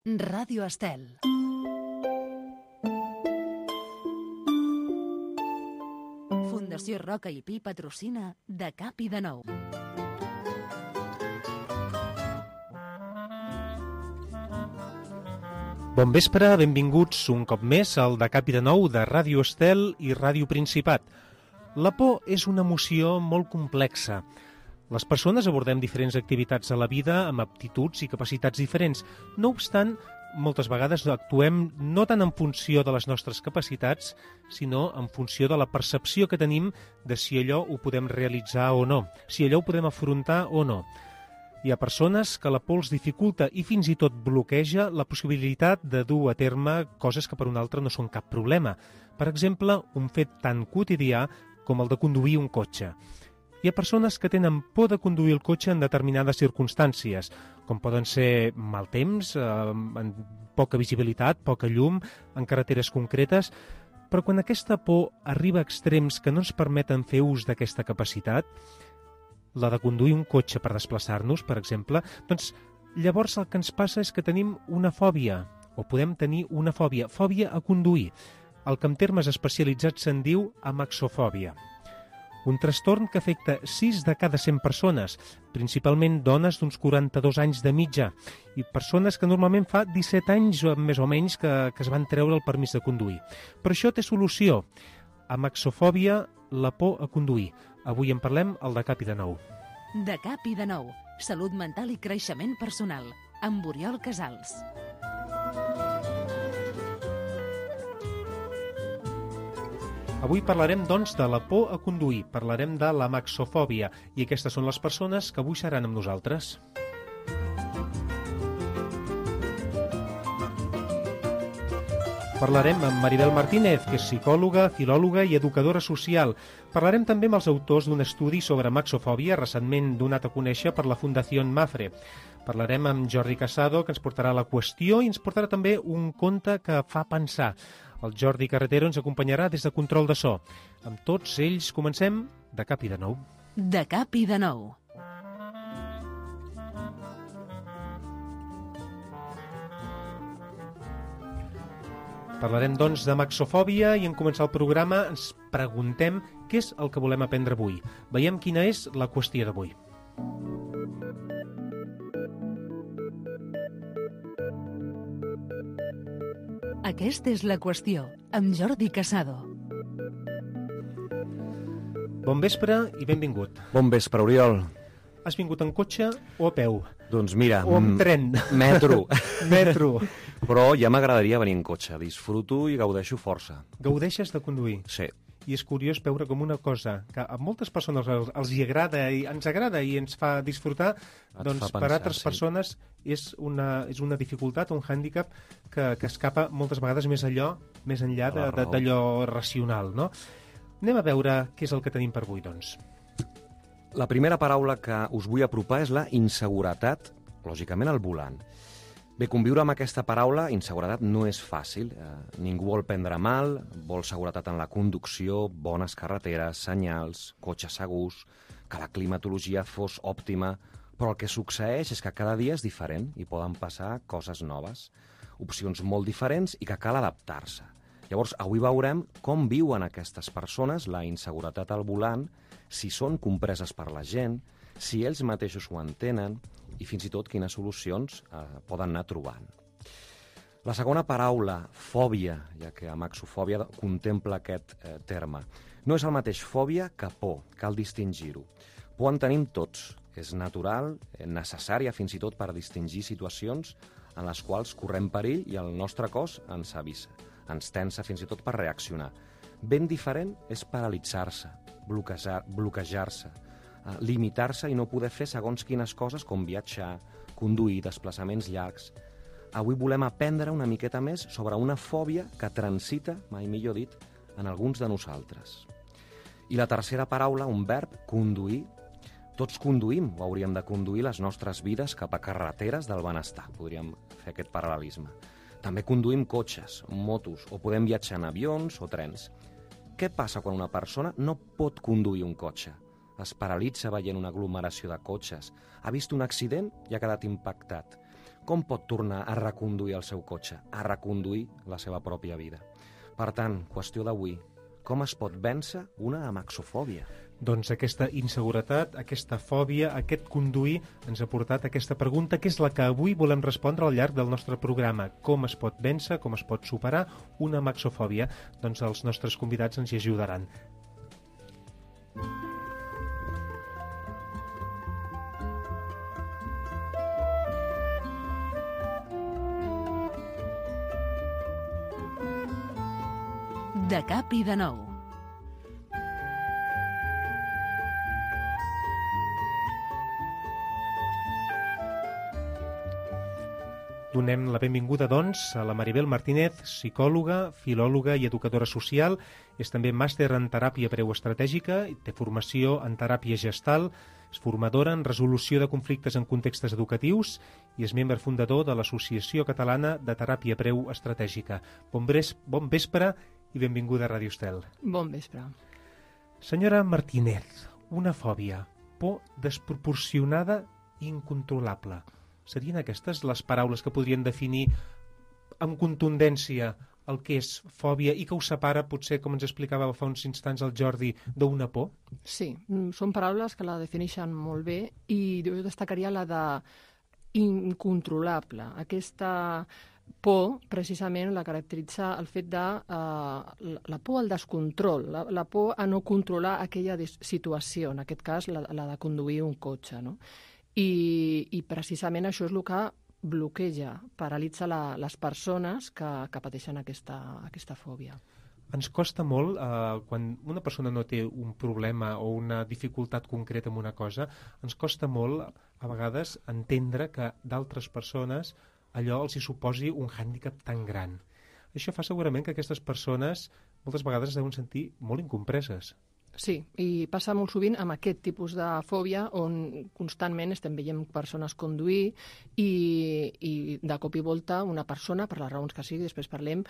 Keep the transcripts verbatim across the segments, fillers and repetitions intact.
Ràdio Estel. Fundació Roca i Pi patrocina De Cap i de Nou. Bon vespre, benvinguts un cop més al De Cap i de Nou de Ràdio Estel i Ràdio Principat. La por és una emoció molt complexa. Les persones abordem diferents activitats a la vida amb aptituds i capacitats diferents. No obstant, moltes vegades actuem no tant en funció de les nostres capacitats, sinó en funció de la percepció que tenim de si allò ho podem realitzar o no, si allò ho podem afrontar o no. Hi ha persones que la por els dificulta i fins i tot bloqueja la possibilitat de dur a terme coses que per un altre no són cap problema. Per exemple, un fet tan quotidià com el de conduir un cotxe. Hi ha persones que tenen por de conduir el cotxe en determinades circumstàncies, com poden ser mal temps, eh, poca visibilitat, poca llum, en carreteres concretes, però quan aquesta por arriba a extrems que no ens permeten fer ús d'aquesta capacitat, la de conduir un cotxe per desplaçar-nos, per exemple, doncs llavors el que ens passa és que tenim una fòbia, o podem tenir una fòbia, fòbia a conduir, el que en termes especialitzats se'n diu amaxofòbia. Un trastorn que afecta sis de cada cent persones, principalment dones d'uns quaranta-dos anys de mitja, i persones que normalment fa disset anys més o menys que, que es van treure el permís de conduir. Però això té solució. Amaxofòbia, la por a conduir. Avui en parlem al De Cap i de Nou. De Cap i de Nou. Salut mental i creixement personal. Amb Oriol Casals. Avui parlarem, doncs, de la por a conduir, parlarem de l'amaxofòbia, i aquestes són les persones que avui seran amb nosaltres. Parlarem amb Maribel Martínez, que és psicòloga, filòloga i educadora social. Parlarem també amb els autors d'un estudi sobre amaxofòbia recentment donat a conèixer per la Fundació Mafre. Parlarem amb Jordi Casado, que ens portarà la qüestió i ens portarà també un conte que fa pensar. El Jordi Carretero ens acompanyarà des de control de so. Amb tots ells comencem De Cap i de Nou. De Cap i de Nou. Parlarem, doncs, d'amaxofòbia i en començar el programa ens preguntem què és el que volem aprendre avui. Veiem quina és la qüestió d'avui. Aquesta és la qüestió, amb Jordi Casado. Bon vespre i benvingut. Bon vespre, Oriol. Has vingut en cotxe o a peu? Doncs mira... O amb tren? Metro. Metro. Però ja m'agradaria venir en cotxe. Disfruto i gaudeixo força. Gaudeixes de conduir? Sí. I és curiós veure com una cosa que a moltes persones els, els hi agrada i ens agrada i ens fa disfrutar, Et doncs fa pensar, per altres sí. persones és una, és una dificultat, un hàndicap que, que escapa moltes vegades més allò, més enllà de, de, d'allò racional, no? Anem a veure què és el que tenim per avui, doncs. La primera paraula que us vull apropar és la inseguretat, lògicament al volant. Bé, conviure amb aquesta paraula, inseguretat, no és fàcil. Eh, ningú vol prendre mal, vol seguretat en la conducció, bones carreteres, senyals, cotxes segurs, que la climatologia fos òptima, però el que succeeix és que cada dia és diferent i poden passar coses noves, opcions molt diferents i que cal adaptar-se. Llavors, avui veurem com viuen aquestes persones la inseguretat al volant, si són compreses per la gent, si ells mateixos ho entenen i fins i tot quines solucions eh, poden anar trobant. La segona paraula, fòbia, ja que amaxofòbia contempla aquest eh, terme, no és el mateix fòbia que por, cal distingir-ho. Por en tenim tots, és natural, eh, necessària fins i tot per distingir situacions en les quals correm perill i el nostre cos ens avisa, ens tensa fins i tot per reaccionar. Ben diferent és paralitzar-se, bloquejar, bloquejar-se, eh, limitar-se i no poder fer segons quines coses com viatjar, conduir, desplaçaments llargs. Avui volem aprendre una miqueta més sobre una fòbia que transita, mai millor dit, en alguns de nosaltres. I la tercera paraula, un verb, conduir. Tots conduïm o hauríem de conduir les nostres vides cap a carreteres del benestar. Podríem fer aquest paral·lelisme. També conduïm cotxes, motos, o podem viatjar en avions o trens. Què passa quan una persona no pot conduir un cotxe? Es paralitza veient una aglomeració de cotxes. Ha vist un accident i ha quedat impactat. com pot tornar a reconduir el seu cotxe, a reconduir la seva pròpia vida? Per tant, qüestió d'avui, com es pot vèncer una amaxofòbia? Doncs aquesta inseguretat, aquesta fòbia, aquest conduir ens ha portat aquesta pregunta, que és la que avui volem respondre al llarg del nostre programa. Com es pot vèncer, com es pot superar una amaxofòbia? Doncs els nostres convidats ens hi ajudaran. De cap i de nou. Donem la benvinguda, doncs, a la Maribel Martínez, psicòloga, filòloga i educadora social. És també màster en teràpia breuestratègica, té formació en teràpia gestal, és formadora en resolució de conflictes en contextes educatius i és membre fundador de l'Associació Catalana de Teràpia Breuestratègica. Bon, bres, bon vespre i benvinguda a Ràdio Estel. Bon vespre. Senyora Martínez, una fòbia, por desproporcionada i incontrolable. Serien aquestes les paraules que podrien definir amb contundència el que és fòbia i que ho separa, potser, com ens explicava fa uns instants el Jordi, d'una por? Sí, són paraules que la defineixen molt bé i jo destacaria la de incontrolable. Aquesta por, precisament, la caracteritza el fet de uh, la por al descontrol, la, la por a no controlar aquella situació, en aquest cas la, la de conduir un cotxe, no? I, i precisament això és el que bloqueja, paralitza la, les persones que, que pateixen aquesta, aquesta fòbia. Ens costa molt, eh, quan una persona no té un problema o una dificultat concreta en una cosa, ens costa molt, a vegades, entendre que d'altres persones allò els hi suposi un hàndicap tan gran. Això fa segurament que aquestes persones moltes vegades es deuen sentir molt incompreses. Sí, i passa molt sovint amb aquest tipus de fòbia on constantment estem veient persones conduir i, i de cop i volta una persona, per les raons que sigui, després parlem,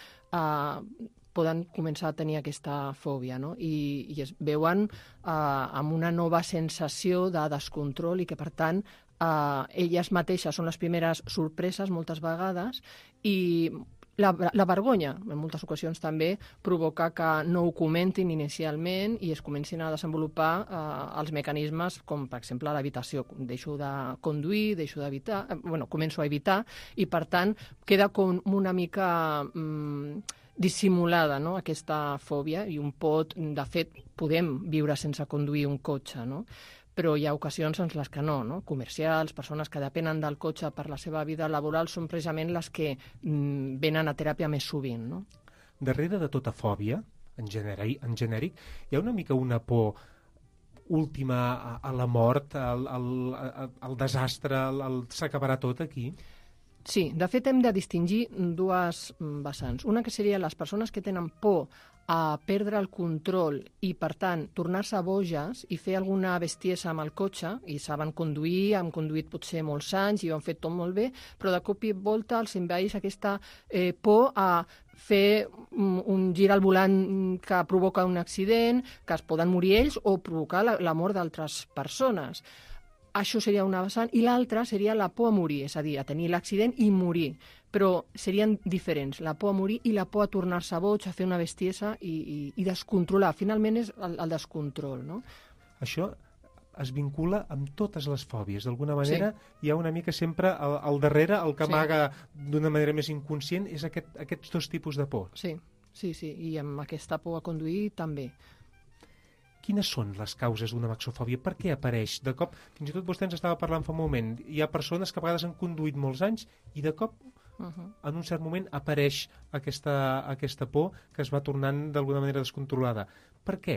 eh, poden començar a tenir aquesta fòbia, no? I, i es veuen eh, amb una nova sensació de descontrol i que, per tant, eh, elles mateixes són les primeres sorpreses moltes vegades i La, la vergonya, en moltes ocasions també, provoca que no ho comentin inicialment i es comencin a desenvolupar eh, els mecanismes com, per exemple, l'evitació. Deixo de conduir, deixo d'evitar, eh, bueno, començo a evitar i, per tant, queda com una mica mm, dissimulada, no?, aquesta fòbia i un pot, de fet, podem viure sense conduir un cotxe, no?, però hi ha ocasions en les que no, no? Comercials, persones que depenen del cotxe per la seva vida laboral són precisament les que mm, venen a teràpia més sovint, no? Darrere de tota fòbia, en genèric, en genèric, hi ha una mica una por última a, a la mort, al, al, al desastre, al, al s'acabarà tot aquí? Sí, de fet hem de distingir dues vessants. Una que seria les persones que tenen por a perdre el control i, per tant, tornar-se boges i fer alguna bestiesa amb el cotxe, i saben conduir, han conduït potser molts anys i ho han fet tot molt bé, però de cop i volta els envaeix aquesta eh, por a fer un, un gir al volant que provoca un accident, que es poden morir ells o provocar la, la mort d'altres persones. Això seria una vessant, i l'altra seria la por a morir, és a dir, a tenir l'accident i morir. Però serien diferents, la por a morir i la por a tornar-se boig, a fer una bestiesa i, i, i descontrolar. Finalment és el, el descontrol, no? Això es vincula amb totes les fòbies. D'alguna manera sí. Hi ha una mica sempre al, al darrere, el que sí. amaga d'una manera més inconscient, és aquest, aquests dos tipus de por. Sí, sí, sí, i amb aquesta por a conduir també. Quines són les causes d'una amaxofòbia? Per què apareix? De cop, fins i tot vostè ens estava parlant fa un moment, hi ha persones que a vegades han conduït molts anys i de cop, uh-huh. en un cert moment, apareix aquesta, aquesta por que es va tornant d'alguna manera descontrolada. Per què?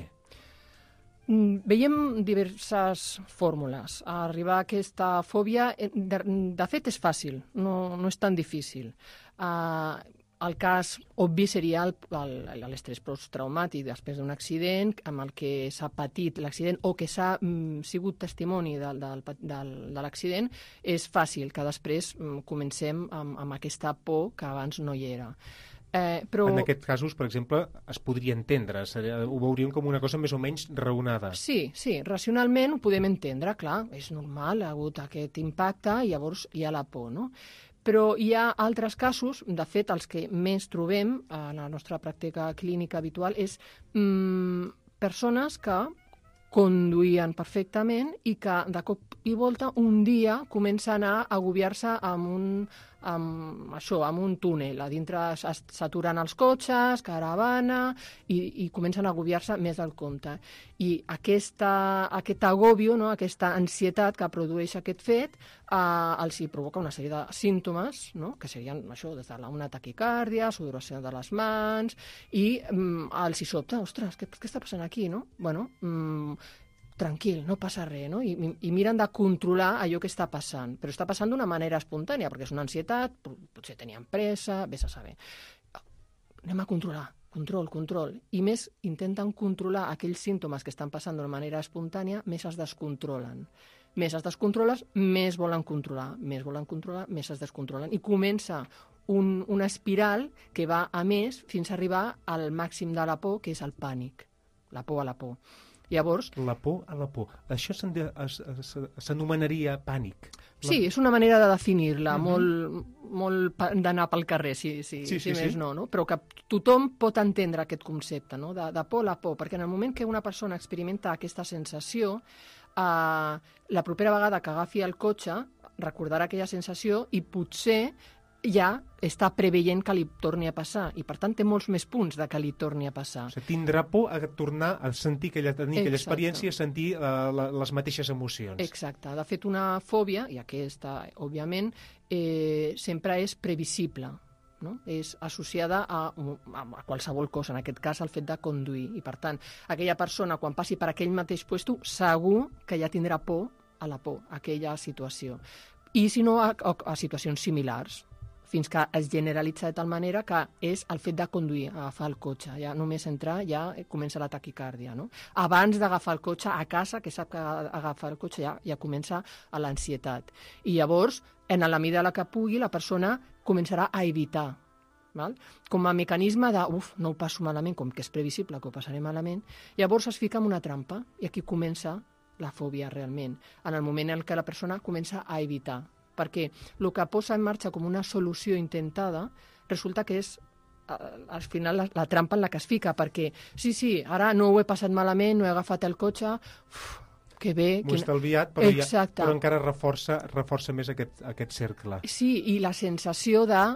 Veiem diverses fórmules. Arribar a aquesta fòbia, de, de fet, és fàcil, no, no és tan difícil. Uh, El cas obvi seria l'estrès posttraumàtic després d'un accident amb el que s'ha patit l'accident o que s'ha mm, sigut testimoni de, de, de, de l'accident. És fàcil que després mm, comencem amb, amb aquesta por que abans no hi era. Eh, però... En aquests casos, per exemple, es podria entendre, ho veuríem com una cosa més o menys raonada. Sí, sí, racionalment ho podem entendre, clar, és normal, ha hagut aquest impacte i llavors hi ha la por, no? Però hi ha altres casos, de fet, els que més trobem en la nostra pràctica clínica habitual és mmm, persones que conduïen perfectament i que de cop i volta un dia comença a anar a agobiar-se amb un, amb, això, amb un túnel. A dintre s'aturen els cotxes, caravana, i, i comencen a agobiar-se més del compte. I aquesta, aquest agòbio, no? Aquesta ansietat que produeix aquest fet, eh, els hi provoca una sèrie de símptomes, no? Que serien això, des de la, una taquicàrdia, sudoració de les mans, i mm, els hi sobta, ostres, què, què està passant aquí, no? Bueno, mm, tranquil, no passa res, no? I, i miren de controlar allò que està passant, però està passant d'una manera espontània, perquè és una ansietat, potser tenien pressa, vés a saber. Anem a controlar, control, control, i més intenten controlar aquells símptomes que estan passant d'una manera espontània, més es descontrolen. Més es descontroles, més volen controlar, més volen controlar, més es descontrolen, i comença un, una espiral que va a més fins a arribar al màxim de la por, que és el pànic, la por a la por. Llavors, la por a la por. Això s'anomenaria pànic. La... Sí, és una manera de definir-la, uh-huh. molt, molt d'anar pel carrer, si, si, sí, sí, si més sí. no, no, però que tothom pot entendre aquest concepte, no? de, de por a la por, perquè en el moment que una persona experimenta aquesta sensació, eh, la propera vegada que agafi el cotxe recordarà aquella sensació i potser ja està preveient que li torni a passar, i per tant té molts més punts de que li torni a passar. O sigui, tindrà por a tornar a sentir aquella, tenir aquella experiència, a sentir uh, la, les mateixes emocions. Exacte. De fet, una fòbia, i aquesta, òbviament, eh, sempre és previsible, no? És associada a, a qualsevol cosa, en aquest cas al fet de conduir, i per tant, aquella persona, quan passi per aquell mateix puesto, segur que ja tindrà por a la por, a aquella situació. I si no, a, a, a situacions similars, fins que es generalitza de tal manera que és el fet de conduir, agafar el cotxe. Ja només entrar ja comença la taquicàrdia, no? Abans d'agafar el cotxe a casa, que sap que agafar el cotxe ja, ja comença a l'ansietat. I llavors, en la mida de la que pugui, la persona començarà a evitar. Val? Com a mecanisme de, uf, no ho passo malament, com que és previsible que ho passaré malament, llavors es fica en una trampa, i aquí comença la fòbia realment, en el moment en què la persona comença a evitar. Perquè el que posa en marxa com una solució intentada resulta que és al final la, la trampa en la que es fica, perquè sí, sí, ara no ho he passat malament, no he agafat el cotxe, uf, que bé... M'ho he estalviat, però, ja, però encara reforça, reforça més aquest, aquest cercle. Sí, i la sensació de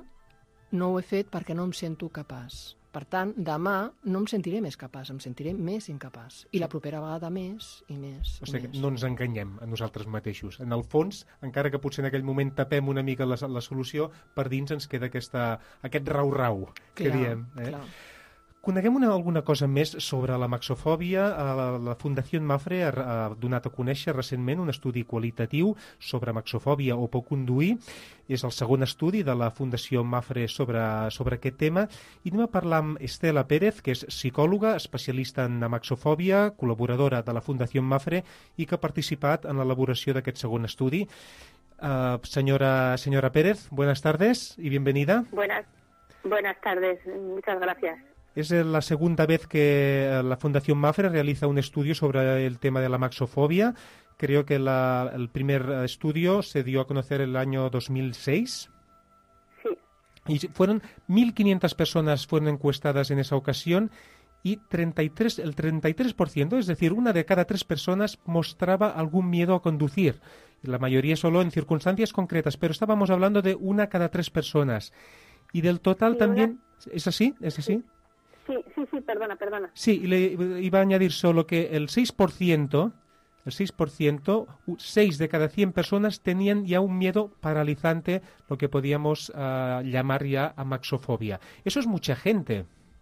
no ho he fet perquè no em sento capaç. Per tant, demà no em sentiré més capaç, em sentiré més incapaç. I la propera vegada més i més. O sigui, més. no ens enganyem a nosaltres mateixos. En el fons, encara que potser en aquell moment tapem una mica la, la solució, per dins ens queda aquesta, aquest rau-rau que clar, diem. Eh? Clar. Coneguem una, alguna cosa més sobre la maxofòbia. La, la Fundació Mapfre ha, ha donat a conèixer recentment un estudi qualitatiu sobre maxofòbia o por conduir. És el segon estudi de la Fundació Mapfre sobre, sobre aquest tema. I anem a parlar amb Estela Pérez, que és psicòloga, especialista en maxofòbia, col·laboradora de la Fundació Mapfre i que ha participat en l'elaboració d'aquest segon estudi. Uh, señora, señora Pérez, buenas tardes y bienvenida. Buenas, buenas tardes, muchas gracias. Es la segunda vez que la Fundación Mapfre realiza un estudio sobre el tema de la maxofobia. Creo que la, el primer estudio se dio a conocer el año dos mil seis. Sí. Y fueron mil quinientas personas fueron encuestadas en esa ocasión y treinta y tres, el treinta y tres por ciento, es decir, una de cada tres personas mostraba algún miedo a conducir. La mayoría solo en circunstancias concretas, pero estábamos hablando de una cada tres personas. Y del total sí, también... una... ¿Es así? ¿Es así? Sí. Sí, sí, sí, perdona, perdona. Sí, y le iba a añadir solo que el seis por ciento, el seis por ciento, seis de cada cien personas tenían ya un miedo paralizante, lo que podíamos uh, llamar ya amaxofobia. Eso es mucha gente.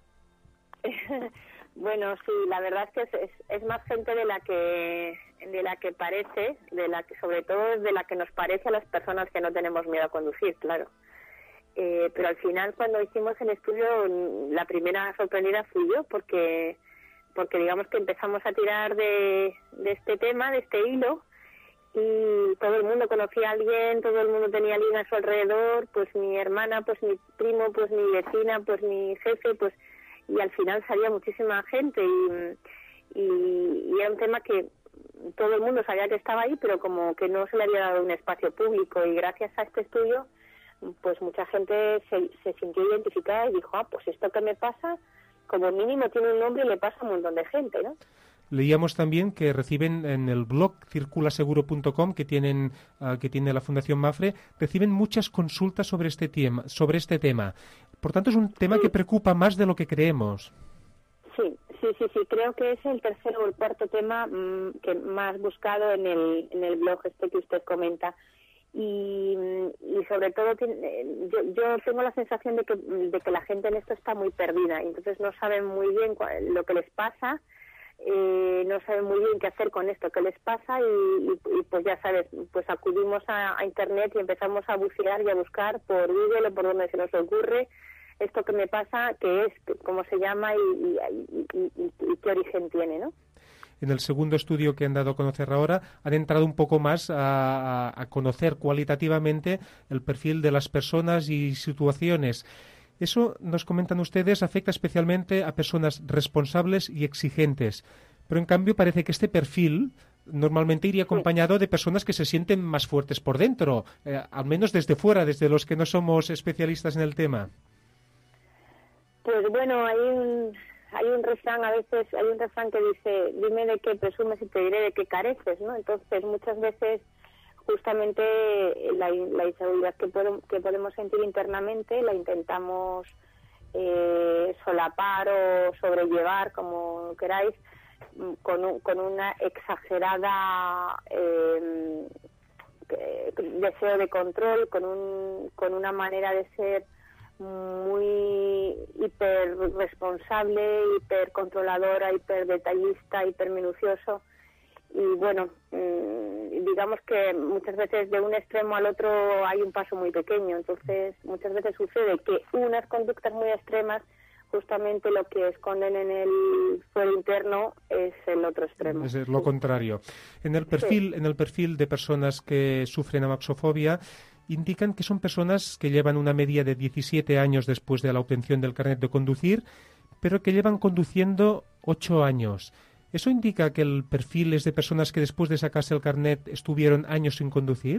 Bueno, sí, la verdad es que es, es, es más gente de la que de la que parece, de la que sobre todo es de la que nos parece a las personas que no tenemos miedo a conducir, claro. Eh, pero al final, cuando hicimos el estudio, la primera sorprendida fui yo, porque porque digamos que empezamos a tirar de, de este tema, de este hilo, y todo el mundo conocía a alguien, todo el mundo tenía a alguien a su alrededor, pues mi hermana, pues mi primo, pues mi vecina, pues mi jefe, pues y al final salía muchísima gente, y, y, y era un tema que todo el mundo sabía que estaba ahí, pero como que no se le había dado un espacio público, y gracias a este estudio pues mucha gente se, se sintió identificada y dijo, ah, pues esto que me pasa, como mínimo tiene un nombre y le pasa a un montón de gente, ¿no? Leíamos también que reciben en el blog circulaseguro punto com que tienen uh, que tiene la Fundación Mapfre, reciben muchas consultas sobre este tema, sobre este tema. Por tanto, es un tema sí. que preocupa más de lo que creemos. Sí, sí, sí, sí. Creo que es el tercer o el cuarto tema mmm, que más buscado en el en el blog este que usted comenta. Y, y sobre todo yo, yo tengo la sensación de que de que la gente en esto está muy perdida, y entonces no saben muy bien cuál, lo que les pasa. Eh, no saben muy bien qué hacer con esto que les pasa y, y, y pues ya sabes, pues acudimos a, a internet y empezamos a bucear y a buscar por Google o por donde se nos ocurre esto que me pasa, qué es, cómo se llama y, y, y, y, y qué origen tiene, ¿no? En el segundo estudio que han dado a conocer ahora, han entrado un poco más a, a, a conocer cualitativamente el perfil de las personas y situaciones. Eso, nos comentan ustedes, afecta especialmente a personas responsables y exigentes. Pero, en cambio, parece que este perfil normalmente iría acompañado de personas que se sienten más fuertes por dentro, eh, al menos desde fuera, desde los que no somos especialistas en el tema. Pues bueno, hay un, hay un refrán, a veces hay un refrán que dice, dime de qué presumes y te diré de qué careces, ¿no? Entonces, muchas veces justamente la, la inseguridad que, puedo, que podemos sentir internamente la intentamos eh, solapar o sobrellevar, como queráis, con, un, con una exagerada eh, deseo de control, con, un, con una manera de ser muy hiper responsable, hiper controladora, hiper detallista, hiper minucioso. Y bueno, digamos que muchas veces de un extremo al otro hay un paso muy pequeño, entonces muchas veces sucede que unas conductas muy extremas justamente lo que esconden en el fuero interno es el otro extremo. Es lo contrario. En el perfil, sí. en el perfil de personas que sufren amaxofobia, indican que son personas que llevan una media de diecisiete años después de la obtención del carnet de conducir, pero que llevan conduciendo ocho años. ¿Eso indica que el perfil es de personas que después de sacarse el carnet estuvieron años sin conducir?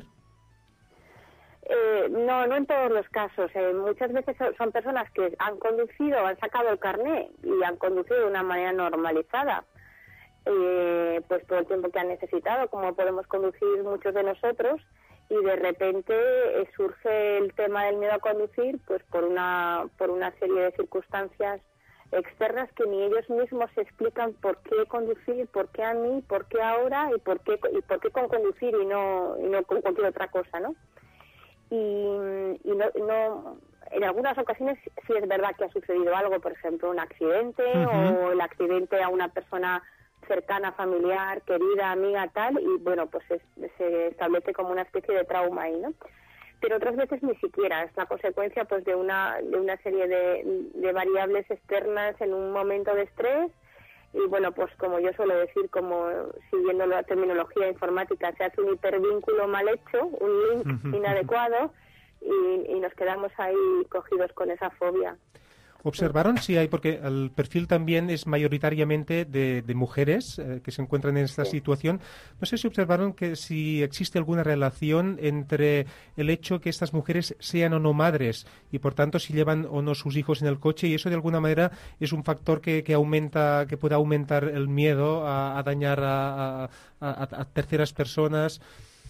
Eh, no, no en todos los casos. Eh, muchas veces son personas que han conducido, han sacado el carnet y han conducido de una manera normalizada, eh, pues todo el tiempo que han necesitado, como podemos conducir muchos de nosotros, y de repente eh, surge el tema del miedo a conducir, pues por una por una serie de circunstancias externas que ni ellos mismos se explican por qué conducir, por qué a mí, por qué ahora y por qué y por qué con conducir y no y no con cualquier otra cosa, ¿no? Y, y no, no en algunas ocasiones sí es verdad que ha sucedido algo, por ejemplo, un accidente uh-huh. o el accidente a una persona cercana, familiar, querida, amiga, tal, y bueno, pues es, se establece como una especie de trauma ahí, ¿no? Pero otras veces ni siquiera, es la consecuencia pues de una de una serie de, de variables externas en un momento de estrés, y bueno, pues como yo suelo decir, como siguiendo la terminología informática, se hace un hipervínculo mal hecho, un link inadecuado, y, y nos quedamos ahí cogidos con esa fobia. ¿Observaron si hay, porque el perfil también es mayoritariamente de, de mujeres eh, que se encuentran en esta sí. situación? No sé si observaron que si existe alguna relación entre el hecho que estas mujeres sean o no madres y por tanto si llevan o no sus hijos en el coche, y eso de alguna manera es un factor que, que aumenta, que puede aumentar el miedo a, a dañar a, a, a, a terceras personas.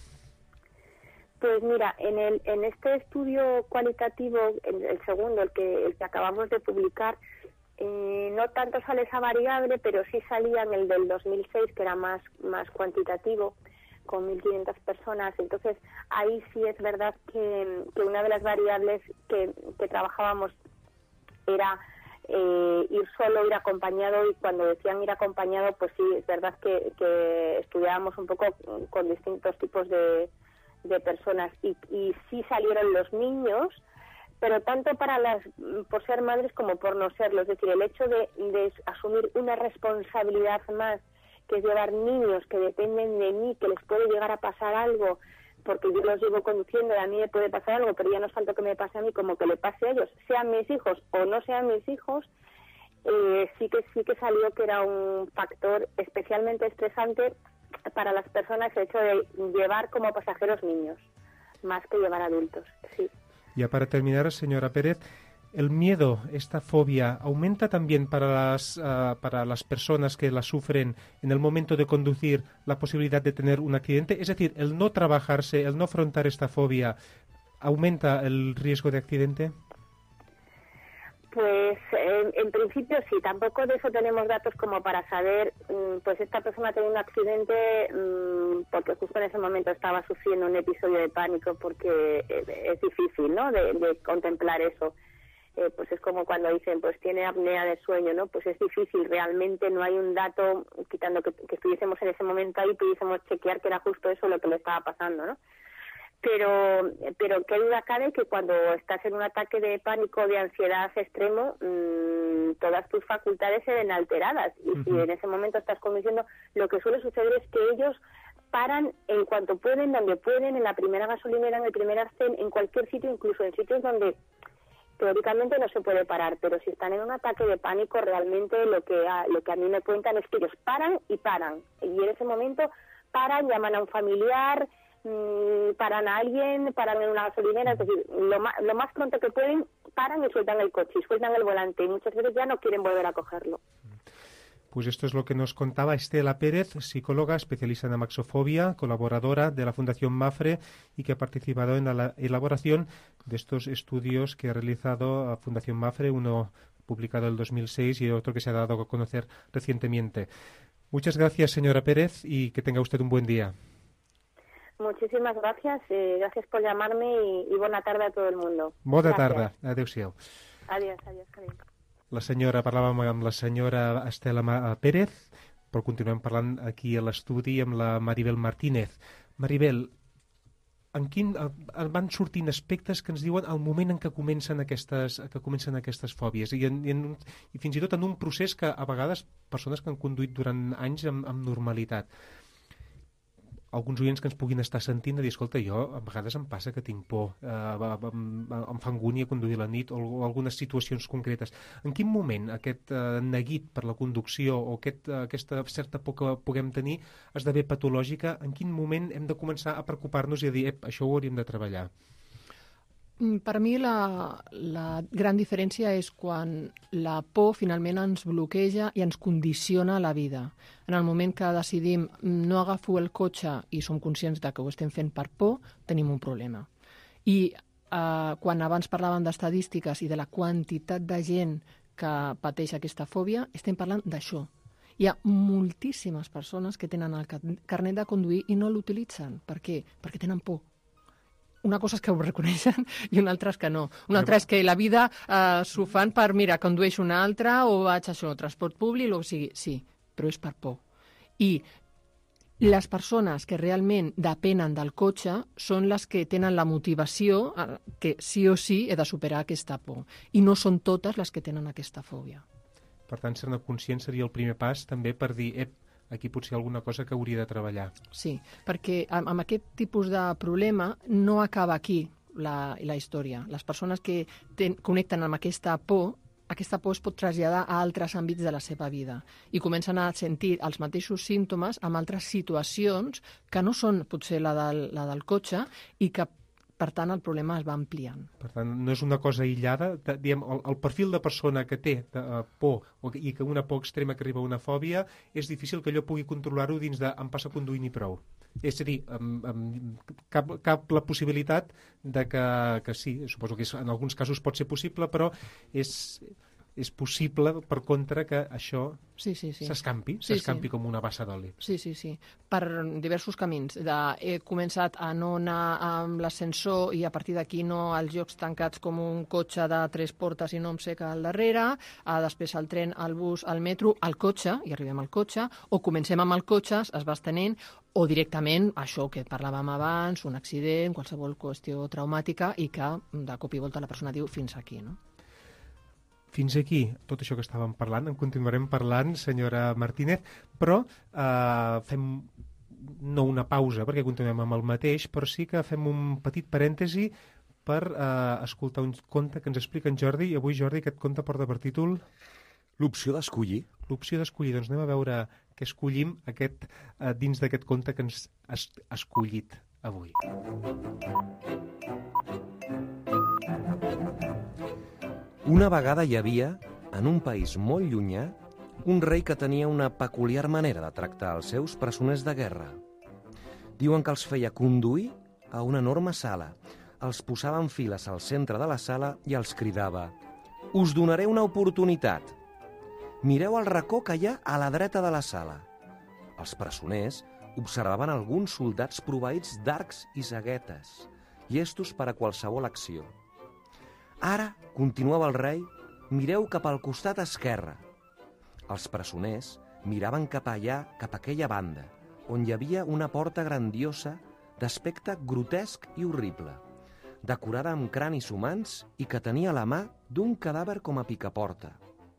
Pues mira, en el en este estudio cualitativo, el, el segundo, el que el que acabamos de publicar, eh, no tanto sale esa variable, pero sí salía en el del dos mil seis, que era más más cuantitativo, con mil quinientas personas. Entonces, ahí sí es verdad que, que una de las variables que, que trabajábamos era eh, ir solo, ir acompañado, y cuando decían ir acompañado, pues sí, es verdad que, que estudiábamos un poco con distintos tipos de de personas, y, y sí salieron los niños, pero tanto para las por ser madres como por no serlo, es decir, el hecho de, de asumir una responsabilidad más, que es llevar niños que dependen de mí, que les puede llegar a pasar algo, porque yo los llevo conduciendo y a mí me puede pasar algo, pero ya no es tanto que me pase a mí como que le pase a ellos, sean mis hijos o no sean mis hijos. Eh, sí que sí que salió que era un factor especialmente estresante para las personas el hecho de llevar como pasajeros niños, más que llevar adultos, sí. Ya para terminar, señora Pérez, ¿el miedo, esta fobia, aumenta también para las, uh, para las personas que la sufren en el momento de conducir la posibilidad de tener un accidente? Es decir, el no trabajarse, el no afrontar esta fobia, ¿aumenta el riesgo de accidente? Pues en, en principio sí, tampoco de eso tenemos datos como para saber, pues esta persona ha tenido un accidente porque justo en ese momento estaba sufriendo un episodio de pánico, porque es difícil, ¿no?, de, de contemplar eso. Eh, pues es como cuando dicen, pues tiene apnea de sueño, ¿no? Pues es difícil, realmente no hay un dato, quitando que, que estuviésemos en ese momento ahí, pudiésemos chequear que era justo eso lo que le estaba pasando, ¿no? Pero, pero qué duda cabe que cuando estás en un ataque de pánico, de ansiedad extremo, mmm, todas tus facultades se ven alteradas. Y uh-huh. si en ese momento estás conduciendo, lo que suele suceder es que ellos paran en cuanto pueden, donde pueden, en la primera gasolinera, en el primer arcén, en cualquier sitio, incluso en sitios donde teóricamente no se puede parar, pero si están en un ataque de pánico, realmente lo que a, lo que a mí me cuentan es que ellos paran y paran. Y en ese momento paran, llaman a un familiar, paran a alguien, paran en una gasolinera, es decir, lo más, lo más pronto que pueden, paran y sueltan el coche, y sueltan el volante, y muchas veces ya no quieren volver a cogerlo. Pues esto es lo que nos contaba Estela Pérez, psicóloga, especialista en amaxofobia, colaboradora de la Fundación MAFRE y que ha participado en la elaboración de estos estudios que ha realizado la Fundación MAFRE, uno publicado en el dos mil seis y otro que se ha dado a conocer recientemente. Muchas gracias, señora Pérez, y que tenga usted un buen día. Muchísimas gracias, eh, gracias por llamarme y, y bona tarda a todo el mundo. Bona tarda, adéu-siau. Adiós, adiós, adiós. La senyora, parlàvem amb la senyora Estela Pérez, però continuem parlant aquí a l'estudi amb la Maribel Martínez. Maribel, en quin, van sortint aspectes que ens diuen el moment en què comencen aquestes, que comencen aquestes fòbies i, en, i, en, i fins i tot en un procés que a vegades persones que han conduït durant anys amb, amb normalitat. Alguns oients que ens puguin estar sentint a dir, escolta, jo a vegades em passa que tinc por, eh, em, em fa angúnia conduir la nit o, o algunes situacions concretes. En quin moment aquest eh, neguit per la conducció o aquest, eh, aquesta certa por que puguem tenir esdevé patològica? En quin moment hem de començar a preocupar-nos i a dir, ep, això ho hauríem de treballar? Per a mi la, la gran diferència és quan la por finalment ens bloqueja i ens condiciona la vida. En el moment que decidim no agafo el cotxe i som conscients de que ho estem fent per por, tenim un problema. I eh, quan abans parlàvem d'estadístiques i de la quantitat de gent que pateix aquesta fòbia, estem parlant d'això. Hi ha moltíssimes persones que tenen el carnet de conduir i no l'utilitzen. Per què? Perquè tenen por. Una cosa és que ho reconeixen i una altra és que no. Una altra és que la vida eh, s'ho fan per, mira, condueix una altra o vaig a això, transport públic, o sigui, sí, però és per por. I les persones que realment depenen del cotxe són les que tenen la motivació eh, que sí o sí he de superar aquesta por. I no són totes les que tenen aquesta fòbia. Per tant, ser-ne conscient seria el primer pas també per dir, ep, aquí potser hi ha alguna cosa que hauria de treballar. Sí, perquè amb, amb aquest tipus de problema no acaba aquí la, la història. Les persones que ten, connecten amb aquesta por, aquesta por es pot traslladar a altres àmbits de la seva vida i comencen a sentir els mateixos símptomes amb altres situacions que no són potser la del, la del cotxe i que per tant, el problema es va ampliant. Per tant, no és una cosa aïllada. Diem, el, el perfil de persona que té de, uh, por o, i que una por extrema que arriba a una fòbia, és difícil que allò pugui controlar-ho dins de em passa conduint i prou. És a dir, um, um, cap, cap la possibilitat de que, que sí, suposo que és, en alguns casos pot ser possible, però és... és possible, per contra, que això sí, sí, sí. s'escampi, sí, s'escampi sí. com una bassa d'oli. Sí, sí, sí. Per diversos camins. De, he començat a no anar amb l'ascensor i a partir d'aquí no als llocs tancats com un cotxe de tres portes i no em seca al darrere, a després el tren, el bus, el metro, el cotxe, i arribem al cotxe, o comencem amb el cotxe, es va estenent, o directament això que parlàvem abans, un accident, qualsevol qüestió traumàtica, i que de cop i volta la persona diu fins aquí, no? Fins aquí, tot això que estàvem parlant, en continuarem parlant, senyora Martínez, però eh, fem no una pausa, perquè continuem amb el mateix, però sí que fem un petit parèntesi per eh, escoltar un conte que ens explica en Jordi, i avui, Jordi, aquest conte porta per títol... L'opció d'escollir. L'opció d'escollir, doncs anem a veure què escollim aquest, eh, dins d'aquest conte que ens has escollit avui. Una vegada hi havia, en un país molt llunyà, un rei que tenia una peculiar manera de tractar els seus presoners de guerra. Diuen que els feia conduir a una enorme sala, els posava en files al centre de la sala i els cridava: «Us donaré una oportunitat. Mireu el racó que hi ha a la dreta de la sala». Els presoners observaven alguns soldats proveïts d'arcs i saguetes, llestos per a qualsevol acció. «Ara», continuava el rei, «mireu cap al costat esquerre». Els presoners miraven cap allà, cap a aquella banda, on hi havia una porta grandiosa d'aspecte grotesc i horrible, decorada amb cranis humans i que tenia a la mà d'un cadàver com a picaporta.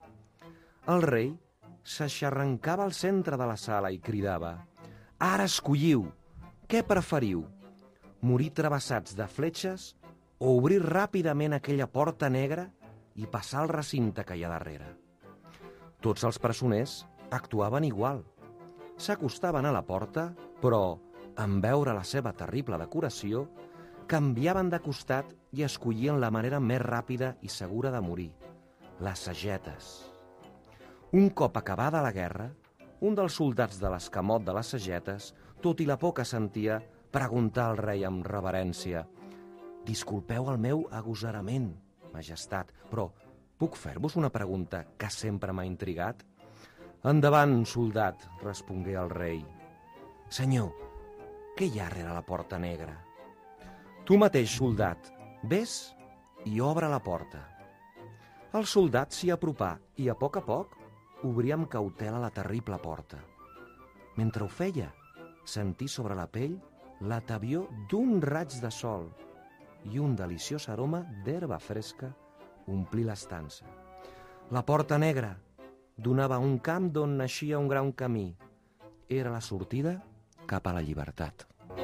El rei s'aixarrencava al centre de la sala i cridava: «Ara escolliu! Què preferiu? Morir travessats de fletxes o obrir ràpidament aquella porta negra i passar al recinte que hi ha darrere?» Tots els presoners actuaven igual. S'acostaven a la porta, però, en veure la seva terrible decoració, canviaven de costat i escollien la manera més ràpida i segura de morir: les sagetes. Un cop acabada la guerra, un dels soldats de l'escamot de les sagetes, tot i la por que sentia, preguntà al rei amb reverència: «Disculpeu el meu agosarament, majestat, però puc fer-vos una pregunta que sempre m'ha intrigat?» «Endavant, soldat», respongué el rei. «Senyor, què hi ha rere la porta negra?» «Tu mateix, soldat, ves i obre la porta». El soldat s'hi apropà i, a poc a poc, obria amb cautela la terrible porta. Mentre ho feia, sentí sobre la pell la tavior d'un raig de sol i un deliciós aroma d'herba fresca omplí l'estança. La porta negra donava a un camp d'on naixia un gran camí. Era la sortida cap a la llibertat.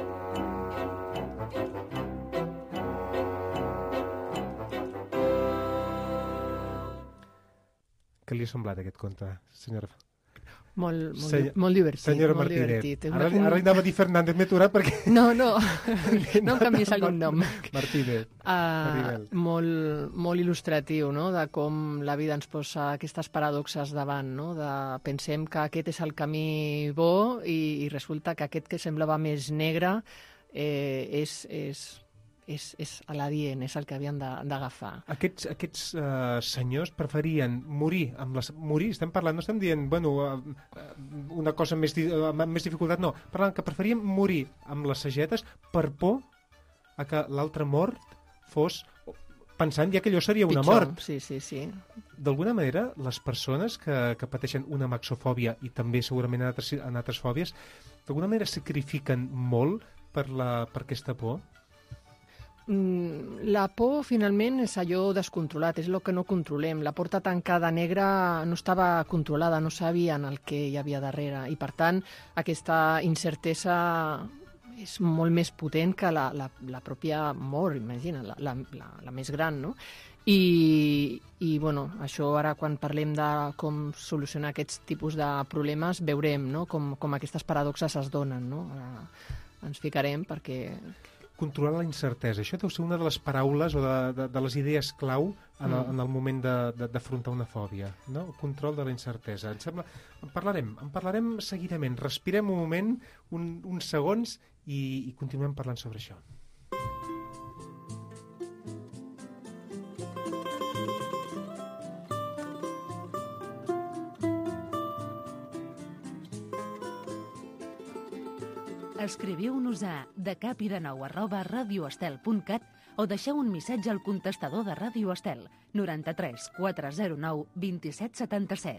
Què li ha semblat aquest conte, senyora? Molt, molt, Senyor, molt divertit. Senyora molt Martínez, divertit. ara, ara li anava a dir Fernández, m'he aturat perquè... No, no, no em canvies el nom. Martínez, Uh, molt, molt il·lustratiu, no?, de com la vida ens posa aquestes paradoxes davant, no?, de pensem que aquest és el camí bo i, i resulta que aquest que semblava més negre eh, és, és, és, és l'adient, és el que havien d'agafar. Aquests, aquests uh, senyors preferien morir amb les... Morir, estem parlant, no estem dient, bueno, uh, una cosa més, di... uh, més dificultat, no. Parlant que preferien morir amb les sagetes per por a que l'altre mort fos... pensant ja que allò seria una Pitjor, mort. sí, sí, sí. D'alguna manera, les persones que, que pateixen una maxofòbia i també segurament en altres, en altres fòbies, d'alguna manera sacrifiquen molt per, la, per aquesta por? La por, finalment, és allò descontrolat, és el que no controlem. La porta tancada negra no estava controlada, no sabien el que hi havia darrere, i, per tant, aquesta incertesa és molt més potent que la, la, la pròpia mort, imagina, la, la, la, la més gran, no? I, i, bueno, això ara, quan parlem de com solucionar aquests tipus de problemes, veurem, no?, com, com aquestes paradoxes es donen, no? Ara ens ficarem perquè... Controlar la incertesa. Això deu ser una de les paraules o de, de, de les idees clau en el, en el moment d'afrontar una fòbia, no? El control de la incertesa. Em sembla... En parlarem, en parlarem seguidament. Respirem un moment, un, uns segons, i, i continuem parlant sobre això. Escriviu-nos a de cap i de nou arroba radioestel punt cat o deixeu un missatge al contestador de Ràdio Estel noranta-tres quatre zero nou vint-i-set setanta-set.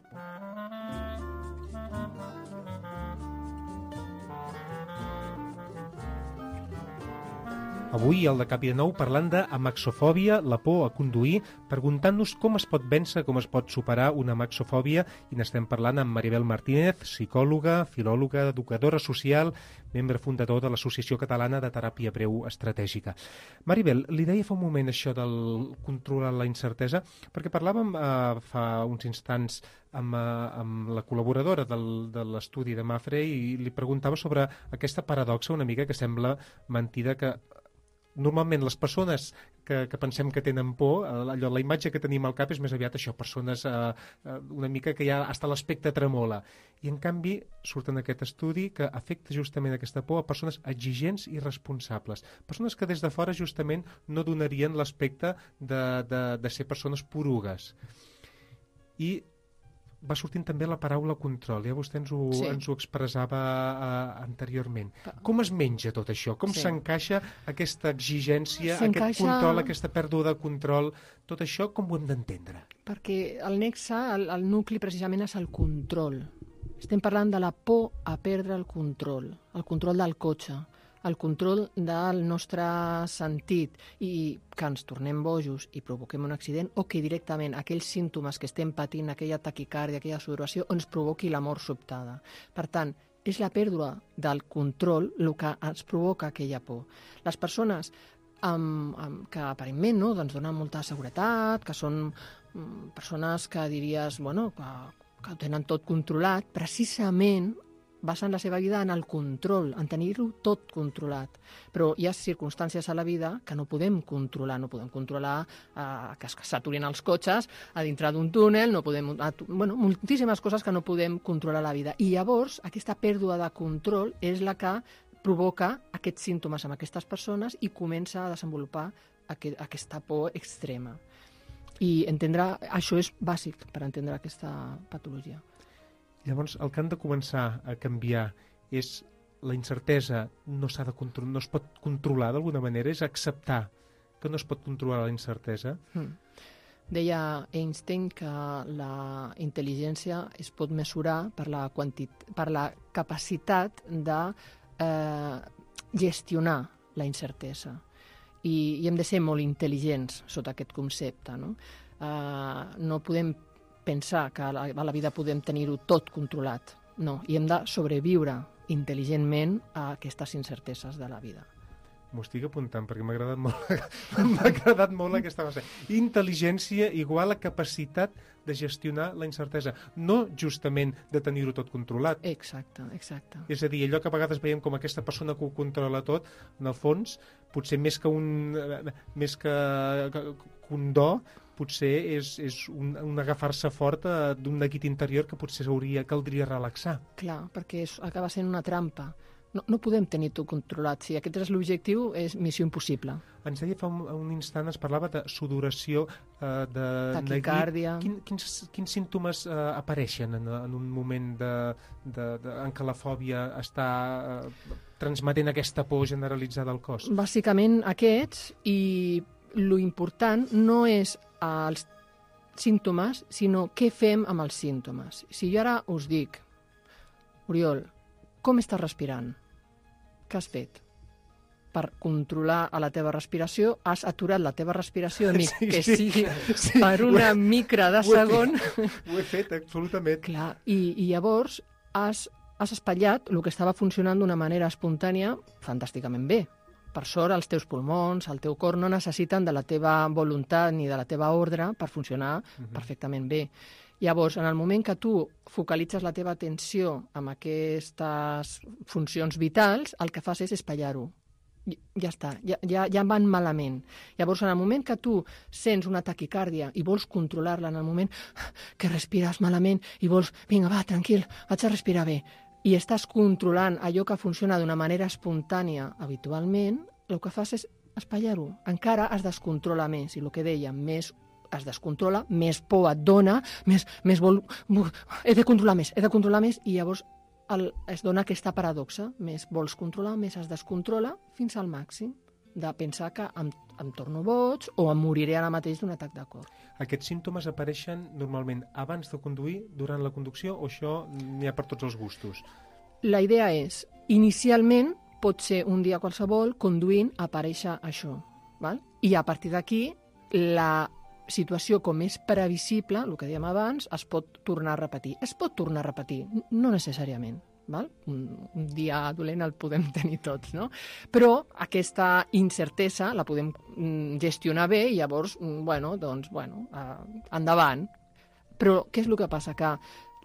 Avui, al de Cap i de Nou, parlant d'amaxofòbia, la por a conduir, preguntant-nos com es pot vèncer, com es pot superar una amaxofòbia, i n'estem parlant amb Maribel Martínez, psicòloga, filòloga, educadora social, membre fundador de l'Associació Catalana de Teràpia Breu Estratègica. Maribel, li deia fa un moment això del controlar la incertesa, perquè parlàvem eh, fa uns instants amb, eh, amb la col·laboradora del, de l'estudi de Mafre i li preguntava sobre aquesta paradoxa una mica que sembla mentida, que normalment les persones que, que pensem que tenen por, allò, la imatge que tenim al cap és més aviat això, persones eh, una mica que ja hasta l'aspecte tremola. I en canvi surt en aquest estudi que afecta justament aquesta por a persones exigents i responsables. Persones que des de fora justament no donarien l'aspecte de, de, de ser persones porugues. I va sortint també la paraula control, ja vostè ens ho, sí. ens ho expressava uh, anteriorment. Com es menja tot això? Com sí. s'encaixa aquesta exigència, aquest control, aquesta pèrdua de control? Tot això com ho hem d'entendre? Perquè el nexe, el, el nucli precisament és el control. Estem parlant de la por a perdre el control, el control del cotxe, el control del nostre sentit i que ens tornem bojos i provoquem un accident o que directament aquells símptomes que estem patint, aquella taquicàrdia, aquella sudoració, ens provoqui la mort sobtada. Per tant, és la pèrdua del control el que ens provoca aquella por. Les persones amb, amb, que aparentment no, doncs donen molta seguretat, que són mm, persones que diries bueno, que, que ho tenen tot controlat, precisament basen la seva vida en el control, en tenir-ho tot controlat. Però hi ha circumstàncies a la vida que no podem controlar. No podem controlar eh, que s'aturin els cotxes a dintre d'un túnel, no podem, bueno, moltíssimes coses que no podem controlar a la vida. I llavors, aquesta pèrdua de control és la que provoca aquests símptomes en aquestes persones i comença a desenvolupar aquest, aquesta por extrema. I entendre, això és bàsic per entendre aquesta patologia. Llavors, el que han de començar a canviar és la incertesa, no s'ha de controlar, no es pot controlar d'alguna manera, és acceptar que no es pot controlar la incertesa. Mm. Deia Einstein que la intel·ligència es pot mesurar per la, quantit per la capacitat de eh, gestionar la incertesa. I, I hem de ser molt intel·ligents sota aquest concepte. No, uh, no podem pensar que a la, a la vida podem tenir-ho tot controlat. No, i hem de sobreviure intel·ligentment a aquestes incerteses de la vida. M'ho estic apuntant perquè m'ha agradat molt, m'ha agradat molt aquesta base. Intel·ligència igual a capacitat de gestionar la incertesa, no justament de tenir-ho tot controlat. Exacte, exacte. És a dir, allò que a vegades veiem com aquesta persona que ho controla tot, en el fons, potser més que un, més que, que, que un do, potser és, és un, un agafar-se fort d'un neguit interior que potser hauria, caldria relaxar. Clar, perquè és, acaba sent una trampa. No, no podem tenir tot controlat. Si aquest és l'objectiu, és missió impossible. Ens deia fa un, un instant, es parlava de sudoració, eh, de taquicàrdia. Quin, quins, quins símptomes eh, apareixen en, en un moment de, de, de, en què la fòbia està eh, transmetent aquesta por generalitzada al cos? Bàsicament aquests, i lo important no és els símptomes, sinó què fem amb els símptomes. Si jo ara us dic, Oriol, com estàs respirant? Què has fet? Per controlar a la teva respiració, has aturat la teva respiració, amic, sí, que sí, sigui sí, per una he, micra de segon. Ho he, ho he fet, absolutament. Clar, i, i llavors has, has espatllat el que estava funcionant d'una manera espontània fantàsticament bé. Per sort, els teus pulmons, el teu cor no necessiten de la teva voluntat ni de la teva ordre per funcionar uh-huh. perfectament bé. Llavors, en el moment que tu focalitzes la teva atenció en aquestes funcions vitals, el que fas és espatllar-ho. Ja està, ja, ja, ja van malament. Llavors, en el moment que tu sents una taquicàrdia i vols controlar-la, en el moment que respires malament i vols, vinga, va, tranquil, vaig a respirar bé, i estàs controlant allò que funciona d'una manera espontània habitualment, el que fas és espatllar-ho. Encara es descontrola més, i el que dèiem, més es descontrola, més por et dona, més, més vol... He de controlar més, he de controlar més, i llavors el, es dona aquesta paradoxa. Més vols controlar, més es descontrola, fins al màxim de pensar que em, em torno boig o em moriré ara mateix d'un atac de cor. Aquests símptomes apareixen normalment abans de conduir, durant la conducció, o això n'hi ha per tots els gustos? La idea és, inicialment, pot ser un dia qualsevol, conduint, aparèixer això. Val? I a partir d'aquí, la situació com és previsible, el que dèiem abans, es pot tornar a repetir. Es pot tornar a repetir, no necessàriament. Val? Un, un dia dolent el podem tenir tots, no? Però aquesta incertesa la podem gestionar bé i llavors, bueno, doncs, bueno, eh, endavant. Però què és el que passa? Que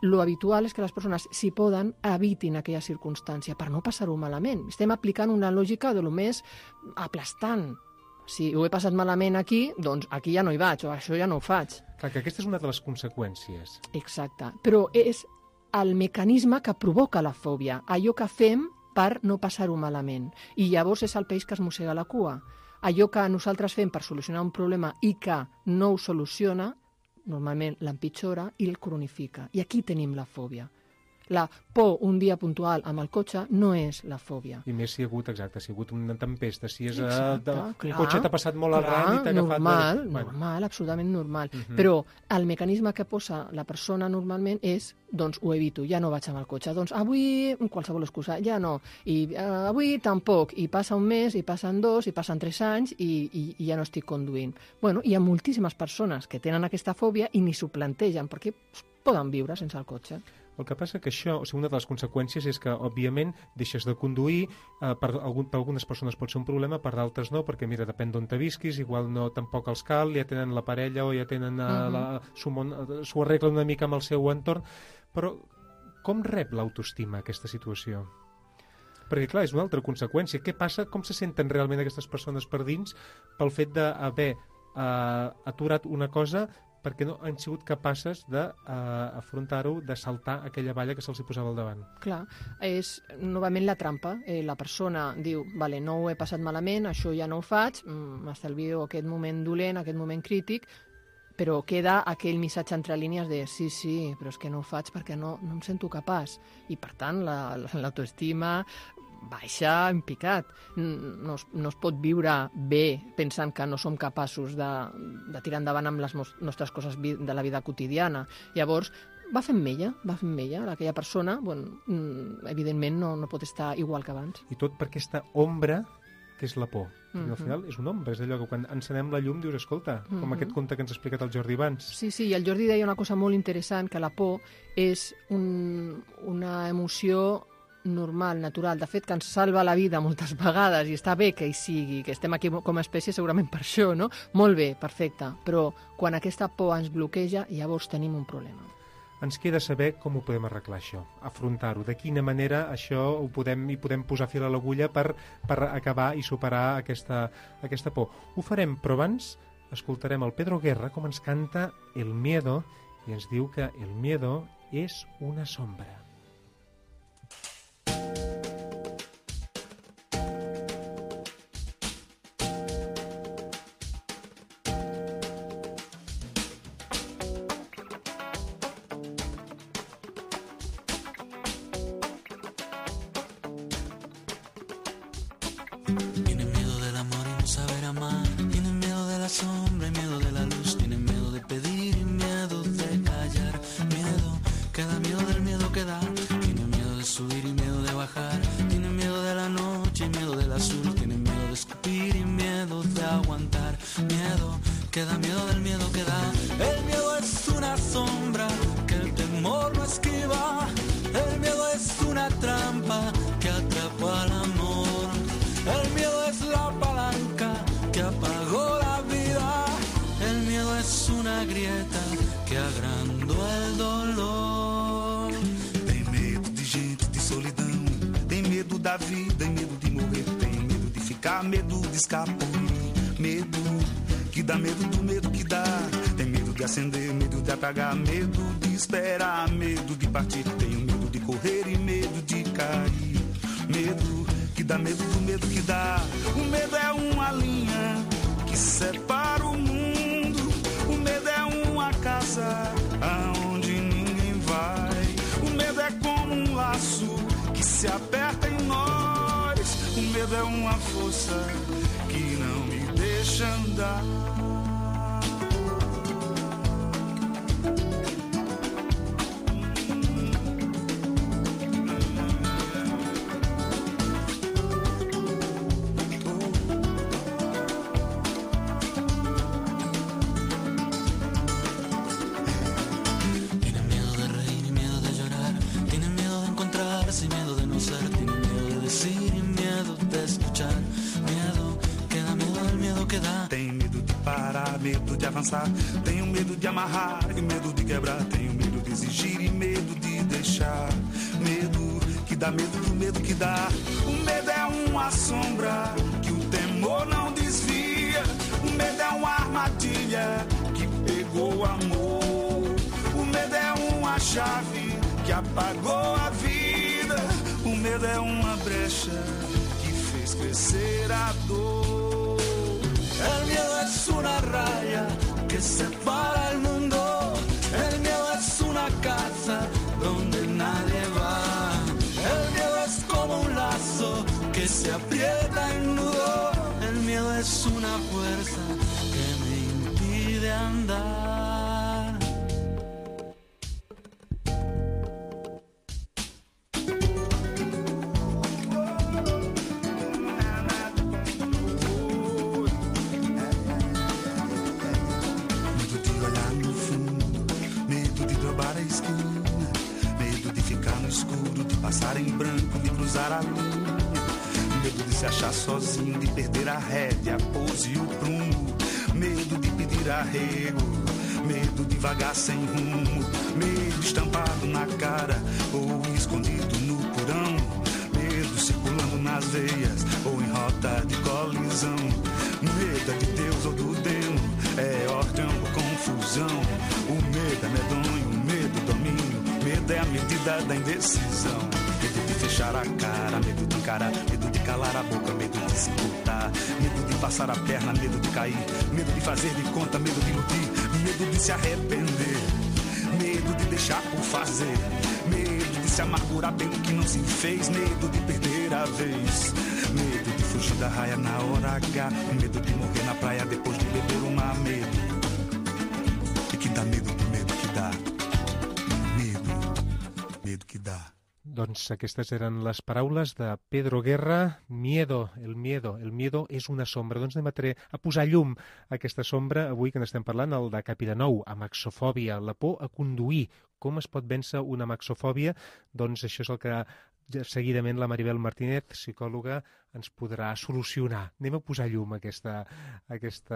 lo habitual és que les persones, si poden, evitin aquella circumstància per no passar-ho malament. Estem aplicant una lògica de lo més aplastant. Si ho he passat malament aquí, doncs aquí ja no hi vaig, o això ja no ho faig. Clar, que aquesta és una de les conseqüències. Exacte. Però és el mecanisme que provoca la fòbia, allò que fem per no passar-ho malament. I llavors és el peix que es mossega la cua. Allò que nosaltres fem per solucionar un problema i que no ho soluciona, normalment l'empitjora i el cronifica. I aquí tenim la fòbia. La por un dia puntual amb el cotxe no és la fòbia. I més si hi ha hagut, exacte, si hi ha hagut una tempesta, si és Exacte, de, clar, un cotxe t'ha passat molt arran i t'ha agafat... Normal, de... bueno. normal, absolutament normal. Uh -huh. Però el mecanisme que posa la persona normalment és, doncs ho evito, ja no vaig amb el cotxe. Doncs avui, qualsevol excusa, ja no. I uh, avui tampoc. I passa un mes, i passen dos, i passen tres anys, i, i, i ja no estic conduint. Bueno, hi ha moltíssimes persones que tenen aquesta fòbia i ni s'ho plantegen, perquè poden viure sense el cotxe. El que passa que això, o sigui, una de les conseqüències és que, òbviament, deixes de conduir, eh, per, algun, per algunes persones pot ser un problema, per d'altres no, perquè, mira, depèn d'on te visquis, igual no tampoc els cal, ja tenen la parella o ja tenen eh, uh-huh. la, s'ho arreglen una mica amb el seu entorn, però com rep l'autoestima aquesta situació? Perquè, clar, és una altra conseqüència. Què passa? Com se senten realment aquestes persones per dins pel fet d'haver eh, aturat una cosa perquè no han sigut capaces d'afrontar-ho, de, uh, de saltar aquella valla que se'ls posava al davant. Clar, és novament la trampa. Eh, la persona diu, vale, no ho he passat malament, això ja no ho faig, m'estalvio aquest moment dolent, aquest moment crític, però queda aquell missatge entre línies de sí, sí, però és que no ho faig perquè no, no em sento capaç. I, per tant, l'autoestima la, baixa en picat. No es, no es pot viure bé pensant que no som capaços de, de tirar endavant amb les nostres coses de la vida quotidiana. Llavors, va fent mella, va fent mella. Aquella persona, bueno, evidentment, no, no pot estar igual que abans. I tot per aquesta ombra que és la por. Mm-hmm. Al final és una ombra, és allò que quan encenem la llum dius, escolta, com mm-hmm. aquest conte que ens ha explicat el Jordi abans. Sí, sí, i el Jordi deia una cosa molt interessant, que la por és un, una emoció normal, natural, de fet que ens salva la vida moltes vegades i està bé que hi sigui, que estem aquí com a espècie segurament per això, no? Molt bé, perfecte, però quan aquesta por ens bloqueja, llavors tenim un problema. Ens queda saber com ho podem arreglar, això, afrontar-ho, de quina manera això ho podem, hi podem posar fil a l'agulla per, per acabar i superar aquesta, aquesta por. Ho farem, però abans escoltarem el Pedro Guerra com ens canta El miedo i ens diu que el miedo és una sombra. Medo de esperar, medo de partir, tenho medo de correr e medo de cair. Medo que dá medo do medo que dá. O medo é uma linha que separa o mundo. O medo é uma casa aonde ninguém vai. O medo é como um laço que se aperta em nós. O medo é uma força que não me deixa andar. Tenho medo de amarrar e medo de quebrar. Tenho medo de exigir e medo deixar. Medo que dá medo do medo que dá. O medo é uma sombra que o temor não desvia. O medo é uma armadilha que pegou o amor. O medo é uma chave que apagou a vida. O medo é uma brecha que fez crescer a dor. El miedo es una raya que separa el mundo. El miedo es una casa donde nadie va. El miedo es como un lazo que se aprieta en nudo. El miedo es una fuerza que me impide andar. Passar em branco, de cruzar a linha. Medo de se achar sozinho, de perder a rédea, a pose e o prumo. Medo de pedir arrego, medo de vagar sem rumo. Medo estampado na cara ou escondido no porão. Medo circulando nas veias ou em rota de colisão. Medo é de Deus ou do demo, é ordem ou confusão. O medo é medonho, o medo domínio. Medo é a medida da indecisão. Medo de fechar a cara, medo de encarar, medo de calar a boca, medo de se cortar, medo de passar a perna, medo de cair, medo de fazer de conta, medo de iludir, medo de se arrepender, medo de deixar por fazer, medo de se amargurar pelo que não se fez, medo de perder a vez, medo de fugir da raia na hora H, medo de morrer na praia depois de beber uma. Medo e que dá medo do medo que dá. Medo que dá. Doncs aquestes eren les paraules de Pedro Guerra. Miedo, el miedo, el miedo és una sombra. Doncs anem a, tre a posar llum a aquesta sombra avui que n'estem parlant, el de Capi de Nou, amaxofòbia, la por a conduir. Com es pot vèncer una amaxofòbia? Doncs això és el que seguidament la Maribel Martínez, psicòloga, ens podrà solucionar. Anem a posar llum a aquesta, a aquesta,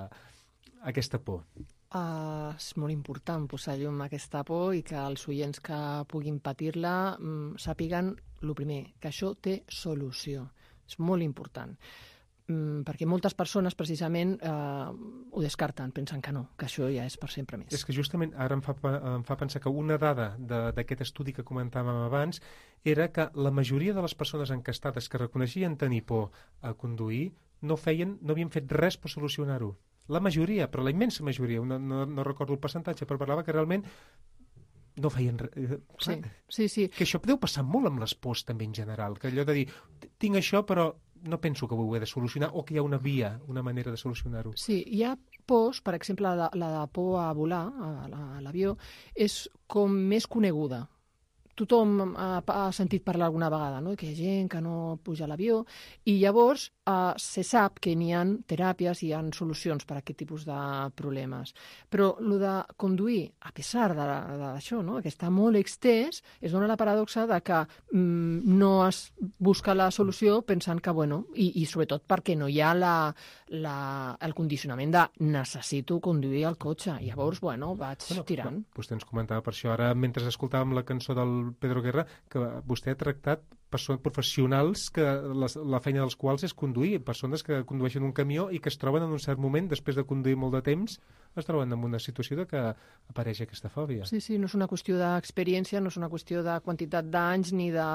a aquesta por. Uh, és molt important posar llum a aquesta por i que els oients que puguin patir-la um, sàpiguen, el primer, que això té solució. És molt important. Um, perquè moltes persones, precisament, uh, ho descarten, pensen que no, que això ja és per sempre més. És que justament ara em fa, em fa pensar que una dada d'aquest estudi que comentàvem abans era que la majoria de les persones encastades que reconeixien tenir por a conduir no feien, no havien fet res per solucionar-ho. La majoria, però la immensa majoria, no, no, no recordo el percentatge, però parlava que realment no feien res. Sí, sí, sí. Que això deu passar molt amb les pors també en general, que allò de dir, tinc això però no penso que ho he de solucionar o que hi ha una via, una manera de solucionar-ho. Sí, hi ha pors, per exemple, la, la de por a volar, a l'avió, és com més coneguda. Tothom ha, ha sentit parlar alguna vegada, no?, que hi ha gent que no puja a l'avió, i llavors eh, se sap que n'hi ha teràpies i hi ha solucions per a aquest tipus de problemes. Però el de conduir, a pesar d'això, no?, que està molt extès, es dona la paradoxa de que mm, no es busca la solució pensant que, bueno, i, i sobretot perquè no hi ha la, la, el condicionament de necessito conduir el cotxe. Llavors, bueno, vaig bueno, tirant. Vostè ens comentava per això. Ara, mentre escoltàvem la cançó del Pedro Guerra, que vostè ha tractat persones professionals que la, la feina dels quals és conduir, persones que condueixen un camió i que es troben en un cert moment, després de conduir molt de temps, es troben en una situació de que apareix aquesta fòbia. Sí, sí, no és una qüestió d'experiència, no és una qüestió de quantitat d'anys ni de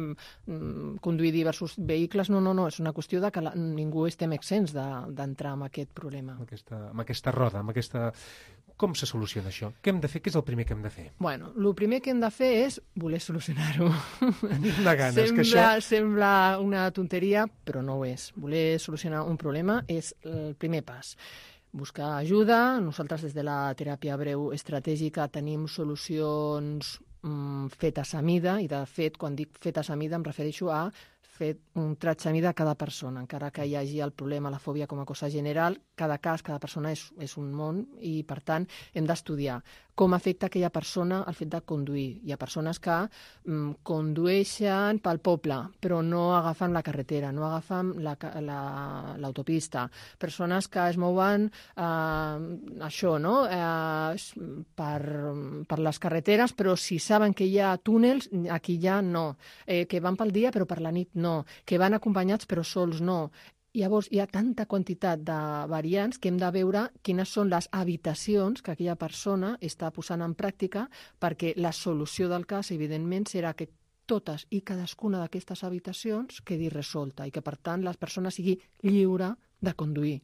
mm, conduir diversos vehicles, no, no, no, és una qüestió de que la, ningú estem exents d'entrar de, en aquest problema. Amb aquesta, amb aquesta roda, amb aquesta... Com se soluciona això? Què hem de fer? Què és el primer que hem de fer? Bueno, el primer que hem de fer és voler solucionar-ho. Tenir-ne ganes, sembla, que això... Sembla una tonteria, però no ho és. Voler solucionar un problema és el primer pas. Buscar ajuda. Nosaltres des de la teràpia breu estratègica tenim solucions mm, fetes a mida, i de fet, quan dic fetes a mida em refereixo a fet un tratge a mida a cada persona, encara que hi hagi el problema, la fòbia com a cosa general, cada cas, cada persona és, és un món i, per tant, hem d'estudiar com afecta aquella persona el fet de conduir. Hi ha persones que mm, condueixen pel poble, però no agafen la carretera, no agafen l'autopista. La, la, persones que es mouen eh, això, no? Eh, per, per les carreteres, però si saben saben que hi ha túnels, aquí ja no. Eh, que van pel dia però per la nit no. Que van acompanyats però sols no. Llavors, hi ha tanta quantitat de variants que hem de veure quines són les habitacions que aquella persona està posant en pràctica, perquè la solució del cas, evidentment, serà que totes i cadascuna d'aquestes habitacions quedi resolta i que, per tant, la persona sigui lliure de conduir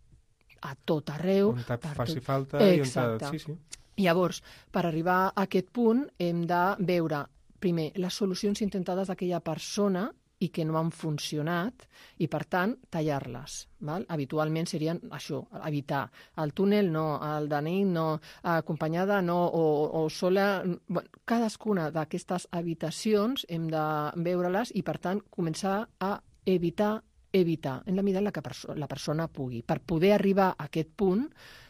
a tot arreu. On faci tot... falta. Exacte. I on sí, sí. Llavors, per arribar a aquest punt, hem de veure, primer, les solucions intentades d'aquella persona i que no han funcionat, i, per tant, tallar-les. Val? Habitualment serien això, evitar el túnel, no, el de nit, no, acompanyada, no, o, o sola. Bueno, cadascuna d'aquestes habitacions hem de veure-les i, per tant, començar a evitar, evitar, en la mida en la que perso- la persona pugui. Per poder arribar a aquest punt,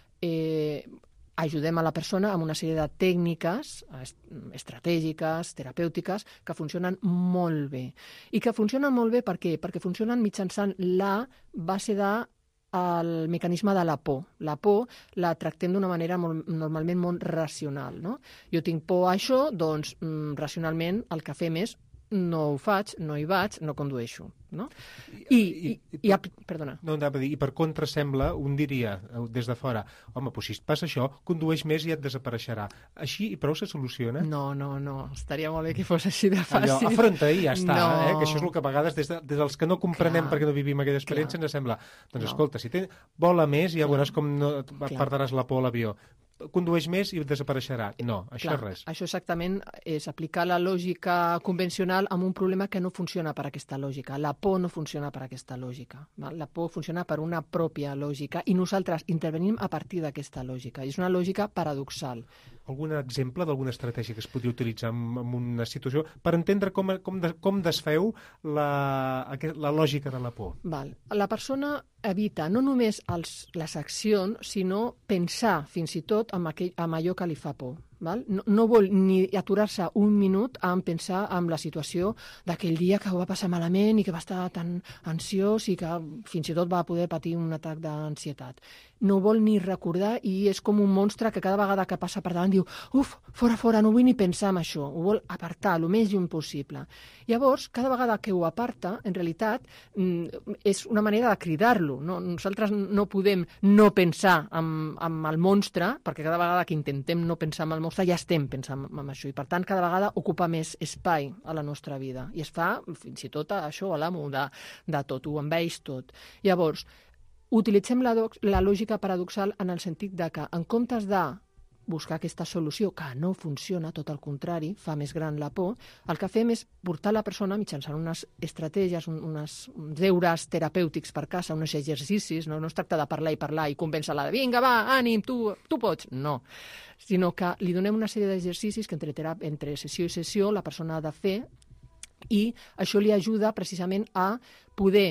eh, ajudem a la persona amb una sèrie de tècniques estratègiques, terapèutiques, que funcionen molt bé. I que funcionen molt bé per què? Perquè funcionen mitjançant la base de el mecanisme de la por. La por la tractem d'una manera molt, normalment molt racional. No? Jo tinc por a això, doncs mm, racionalment el que fem és no ho faig, no hi vaig, no condueixo. No? I, i, i, i, perdona. No, anava a dir, i per contra sembla, un diria des de fora, home, doncs si et passa això, condueix més i et desapareixerà. Així i prou se soluciona? No, no, no, estaria molt bé que fos així de fàcil. Allò, afronta i ja està, no. eh? Que això és el que a vegades des, de, des dels que no comprenem Clar. perquè no vivim aquella experiència Clar. ens sembla, doncs No. escolta, si te, vola més ja Clar. veuràs com no Clar. perdràs la por a l'avió. Condueix més i desapareixerà. No, això Clar, és res. Això exactament és aplicar la lògica convencional amb un problema que no funciona per aquesta lògica. La por no funciona per aquesta lògica. Val? La por funciona per una pròpia lògica i nosaltres intervenim a partir d'aquesta lògica. És una lògica paradoxal. Algun exemple d'alguna estratègia que es podria utilitzar en, en una situació per entendre com, com, de, com desfeu la, la lògica de la por? Val. La persona evita no només els, les accions, sinó pensar fins i tot en, aquell, en allò que li fa por. Val? No, no vol ni aturar-se un minut en pensar en la situació d'aquell dia que ho va passar malament i que va estar tan ansiós i que fins i tot va poder patir un atac d'ansietat. No vol ni recordar i és com un monstre que cada vegada que passa per davant diu uf, fora, fora, no vull ni pensar en això. Ho vol apartar el més lluny possible. Llavors, cada vegada que ho aparta, en realitat, és una manera de cridar-lo. No? Nosaltres no podem no pensar en, en el monstre, perquè cada vegada que intentem no pensar en el monstre ja estem pensant en això i per tant cada vegada ocupa més espai a la nostra vida i es fa fins i tot això a l'amo de, de tot, ho envaeix tot. Llavors, utilitzem la, la lògica paradoxal en el sentit de que en comptes de buscar aquesta solució que no funciona, tot el contrari, fa més gran la por, el que fem és portar la persona mitjançant unes estratègies, unes, uns deures terapèutics per casa, uns exercicis, no, no es tracta de parlar i parlar i convèncer-la de vinga, va, ànim, tu, tu pots, no, sinó que li donem una sèrie d'exercicis que entre, terap entre sessió i sessió la persona ha de fer i això li ajuda precisament a poder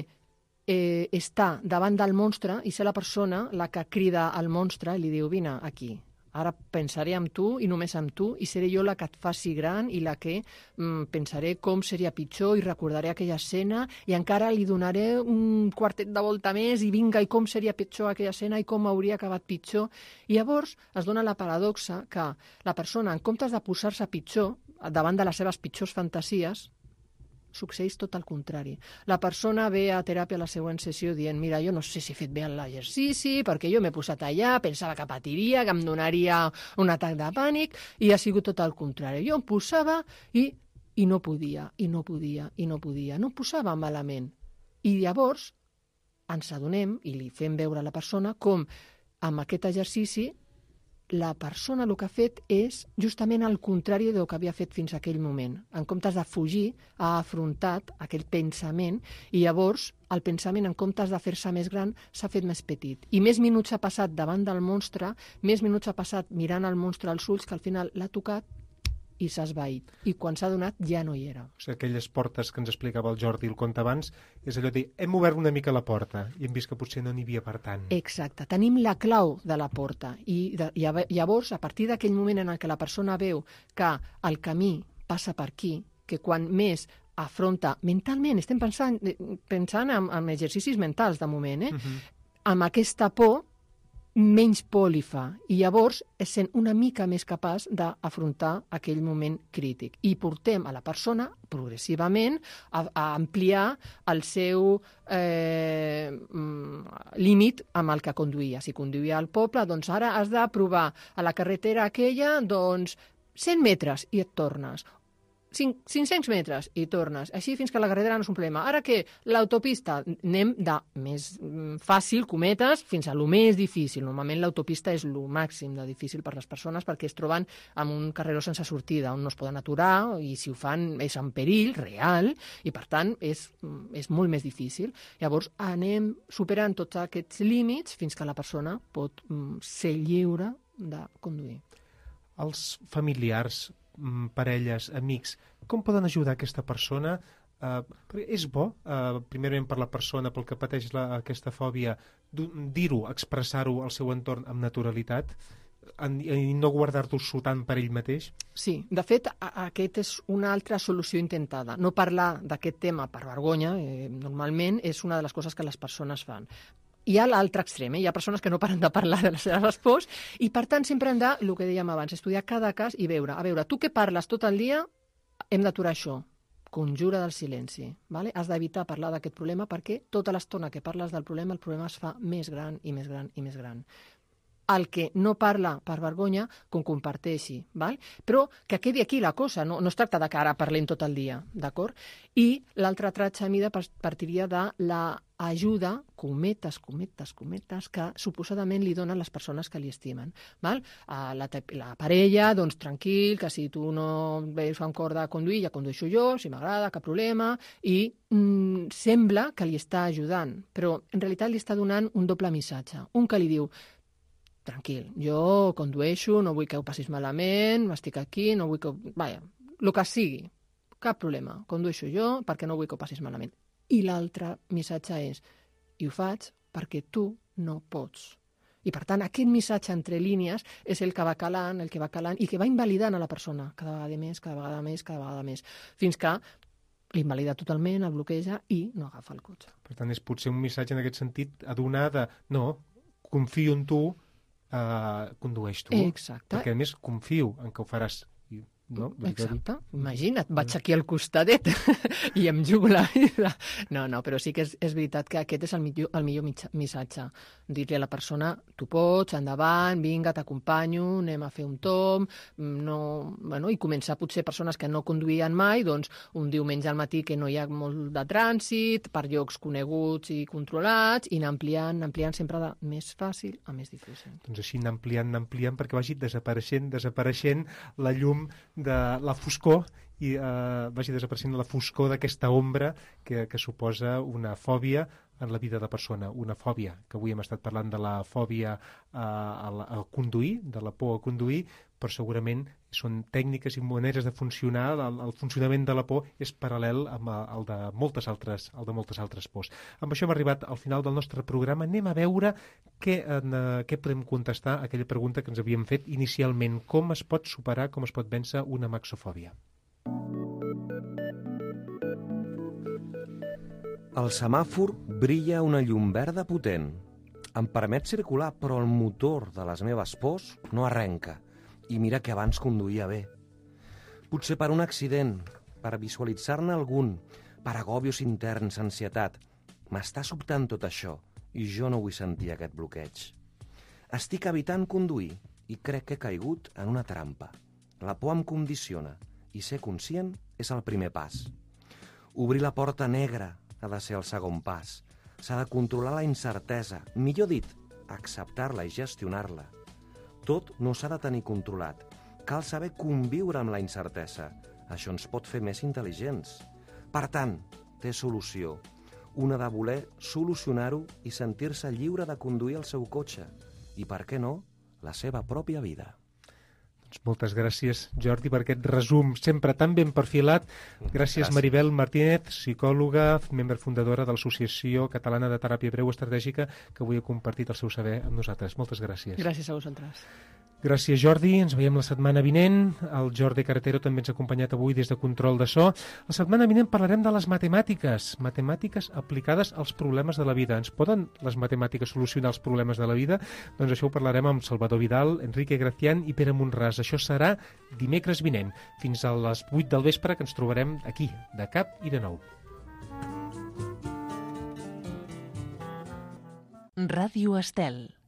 eh, estar davant del monstre i ser la persona la que crida al monstre i li diu vine aquí. Ara pensaré en tu i només en tu i seré jo la que et faci gran i la que mm, pensaré com seria pitjor i recordaré aquella escena i encara li donaré un quartet de volta més i vinga, i com seria pitjor aquella escena i com hauria acabat pitjor. I llavors es dona la paradoxa que la persona, en comptes de posar-se pitjor davant de les seves pitjors fantasies, succeeix tot el contrari. La persona ve a teràpia a la següent sessió dient mira, jo no sé si he fet bé l'exercici perquè jo m'he posat allà, pensava que patiria, que em donaria un atac de pànic i ha sigut tot el contrari. Jo em posava i, i no podia, i no podia, i no podia. No em posava malament. I llavors ens adonem i li fem veure a la persona com amb aquest exercici la persona el que ha fet és justament el contrari del que havia fet fins a aquell moment. En comptes de fugir, ha afrontat aquell pensament i llavors el pensament, en comptes de fer-se més gran, s'ha fet més petit. I més minuts ha passat davant del monstre, més minuts ha passat mirant el monstre als ulls, que al final l'ha tocat i s'ha esvaït. I quan s'ha donat ja no hi era. O sigui, aquelles portes que ens explicava el Jordi el conte abans, és allò de dir, hem obert una mica la porta i hem vist que potser no n'hi havia per tant. Exacte. Tenim la clau de la porta i de, llavors, a partir d'aquell moment en què la persona veu que el camí passa per aquí, que quan més afronta mentalment, estem pensant, pensant en, en exercicis mentals de moment, eh? Uh-huh. Amb aquesta por menys por li fa, i llavors es sent una mica més capaç d'afrontar aquell moment crític. I portem a la persona, progressivament, a, a ampliar el seu eh, límit amb el que conduïa. Si conduïa al poble, doncs ara has de provar a la carretera aquella, doncs, cent metres i et tornes. cinc-cents metres i tornes, així fins que la carretera no és un problema. Ara que l'autopista anem de més fàcil, cometes, fins a lo més difícil. Normalment l'autopista és lo màxim de difícil per les persones perquè es troben amb un carreró sense sortida on no es poden aturar i si ho fan és en perill real i per tant és, és molt més difícil. Llavors anem superant tots aquests límits fins que la persona pot ser lliure de conduir. Els familiars, parelles, amics, com poden ajudar aquesta persona? Uh, és bo, uh, primerament per la persona, pel que pateix la, aquesta fòbia, dir-ho, expressar-ho al seu entorn amb naturalitat i no guardar-ho-s'ho tant per ell mateix? Sí, de fet, aquesta és una altra solució intentada. No parlar d'aquest tema per vergonya, eh, normalment, és una de les coses que les persones fan. Hi ha l'altre extrem, eh? Hi ha persones que no paren de parlar de les seves pors i, per tant, sempre hem de, el que dèiem abans, estudiar cada cas i veure, a veure, tu que parles tot el dia, hem d'aturar això. Conjura del silenci. Vale? Has d'evitar parlar d'aquest problema perquè tota l'estona que parles del problema, el problema es fa més gran i més gran i més gran. El que no parla per vergonya, com comparteixi, val? Però que quedi aquí la cosa, no, no es tracta de que ara parlem tot el dia, d'acord? I l'altra tratxa mida partiria de l'ajuda, cometes, cometes, cometes, que suposadament li donen les persones que li estimen. Val? A la, la parella, doncs tranquil, que si tu no veus un cor de conduir, ja condueixo jo, si m'agrada, cap problema, i mm, sembla que li està ajudant, però en realitat li està donant un doble missatge. Un que li diu, tranquil, jo condueixo, no vull que ho passis malament, estic aquí, no vull que... Vaja, el que sigui, cap problema, condueixo jo perquè no vull que ho passis malament. I l'altre missatge és, i ho faig perquè tu no pots. I per tant, aquest missatge entre línies és el que va calant, el que va calant i que va invalidant a la persona cada vegada més, cada vegada més, cada vegada més, fins que l'invalida totalment, el bloqueja i no agafa el cotxe. Per tant, és potser un missatge en aquest sentit a donar de, no, confio en tu, Uh, condueix tu, exacte. Perquè a més confio en que ho faràs. No? Exacte, imagina't, vaig aquí al costadet i em jugo la vida. No, no, però sí que és, és veritat que aquest és el millor, el millor missatge. Dir-li a la persona, tu pots, endavant, vinga, t'acompanyo, anem a fer un tom, no, bueno, i començar potser persones que no conduïen mai, doncs un diumenge al matí que no hi ha molt de trànsit, per llocs coneguts i controlats, i anar ampliant, ampliant sempre de més fàcil a més difícil. Doncs així anar ampliant, anar ampliant, perquè vagi desapareixent, desapareixent la llum de la foscor i eh, vagi desapareixent la foscor d'aquesta ombra que, que suposa una fòbia en la vida de la persona. Una fòbia, que avui hem estat parlant de la fòbia eh, a, a conduir, de la por a conduir, però segurament són tècniques i maneres de funcionar. El, el funcionament de la por és paral·lel amb el de moltes altres, el de moltes altres pors. Amb això hem arribat al final del nostre programa. Anem a veure què, en, uh, què podem contestar a aquella pregunta que ens havíem fet inicialment. Com es pot superar, com es pot vèncer una maxofòbia? Al semàfor brilla una llum verda potent. Em permet circular, però el motor de les meves pors no arrenca. I mira que abans conduïa bé. Potser per un accident, per visualitzar-ne algun, per agòbios interns, ansietat. M'està sobtant tot això i jo no vull sentir aquest bloqueig. Estic evitant conduir i crec que he caigut en una trampa. La por em condiciona i ser conscient és el primer pas. Obrir la porta negra ha de ser el segon pas. S'ha de controlar la incertesa, millor dit, acceptar-la i gestionar-la. Tot no s'ha de tenir controlat. Cal saber conviure amb la incertesa. Això ens pot fer més intel·ligents. Per tant, té solució. Una de voler solucionar-ho i sentir-se lliure de conduir el seu cotxe. I, per què no, la seva pròpia vida. Doncs moltes gràcies, Jordi, per aquest resum sempre tan ben perfilat. Gràcies, gràcies. Maribel Martínez, psicòloga, membre fundadora de l'Associació Catalana de Teràpia Breu Estratègica, que avui ha compartit el seu saber amb nosaltres. Moltes gràcies. Gràcies a vosaltres. Gràcies, Jordi. Ens veiem la setmana vinent. El Jordi Carretero també ens ha acompanyat avui des de Control de So. La setmana vinent parlarem de les matemàtiques, matemàtiques aplicades als problemes de la vida. Ens poden les matemàtiques solucionar els problemes de la vida? Doncs això ho parlarem amb Salvador Vidal, Enrique Gracián i Pere Monràs. Això serà dimecres vinent, fins a les vuit del vespre, que ens trobarem aquí, de cap i de nou. Ràdio Estel.